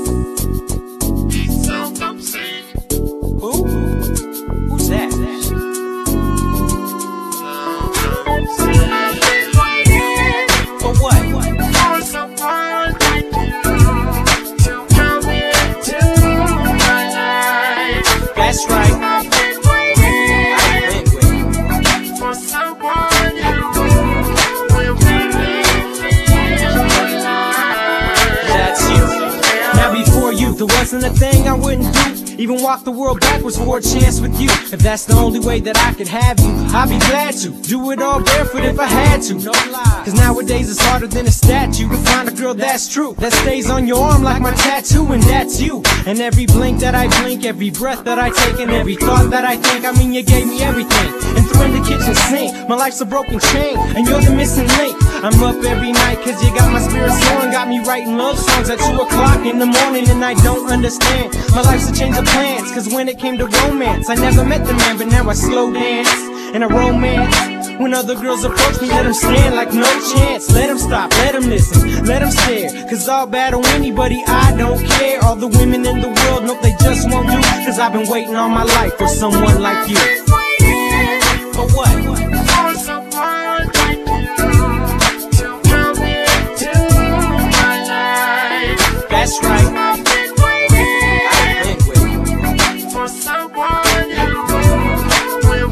Who? Who's that? For what? That's right. I've been waiting for someone will that's you. Now before you, there wasn't a thing I wouldn't do. Even walk the world backwards for a chance with you. If that's the only way that I could have you, I'd be glad to do it all barefoot if I had to. No lie. Cause nowadays it's harder than a statue to find a girl that's true, that stays on your arm like my tattoo, and that's you. And every blink that I blink, every breath that I take, and every thought that I think, I mean you gave me everything. And through in the kitchen sink, my life's a broken chain, and you're the missing link. I'm up every night cause you got my spirit soaring, got me writing love songs at 2 o'clock in the morning, and I don't understand. My life's a change of plans, cause when it came to romance, I never met the man, but now I slow dance in a romance. When other girls approach me, let them stand like no chance. Let them stop, let them listen, let them stare. Cause I'll battle anybody, I don't care. All the women in the world know they just won't do. Cause I've been waiting all my life for someone like you. For what? For someone like you to come into my life. That's right. I've been waiting for someone who will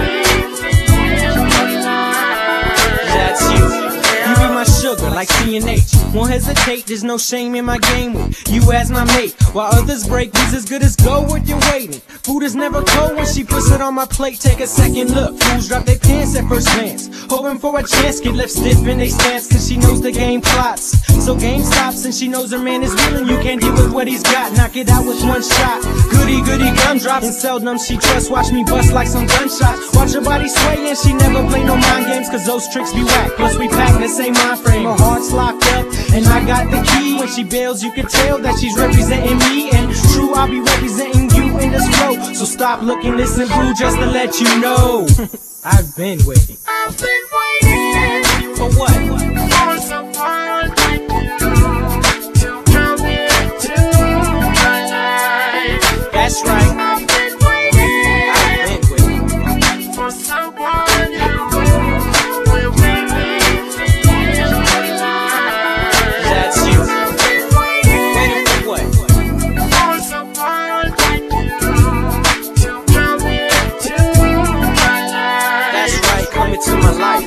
that's you. You be my sugar like CNH. Won't hesitate, there's no shame in my game with you as my mate. While others break, these as good as gold when you're waiting. Food is never cold when she puts it on my plate. Take a second look, fools drop their pants at first glance, hoping for a chance, get left stiff in they stance. Cause she knows the game plots, so game stops, and she knows her man is real and you can't deal with what he's got. Knock it out with one shot, goody goody gumdrops. And seldom she trusts, watch me bust like some gunshots. Watch her body sway and she never play no mind games, cause those tricks be whack. Plus we pack the same mind frame, her heart's locked up and I got the key. When she bails you can tell that she's representing me, and true I'll be representing you in this row. So stop looking, listen boo, just to let you know I've been waiting. I've been waiting. For what? For someone like you to come into my life. That's right. I've been waiting for someone who will bring me into my life. That's you. Waiting for what? For someone like you to come into my life. That's right, come into my life.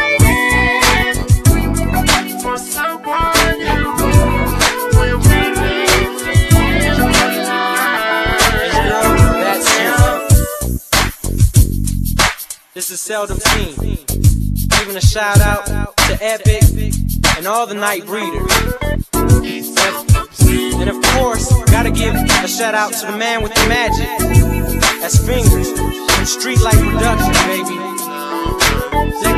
For someone who will bring me into my life. Girl, that's you. This is Seldom Seen. Giving a shout out to Epic and all the Night Breeders. And of course, gotta give a shout out to the man with the magic. That's Fingers from Street Life Production, baby.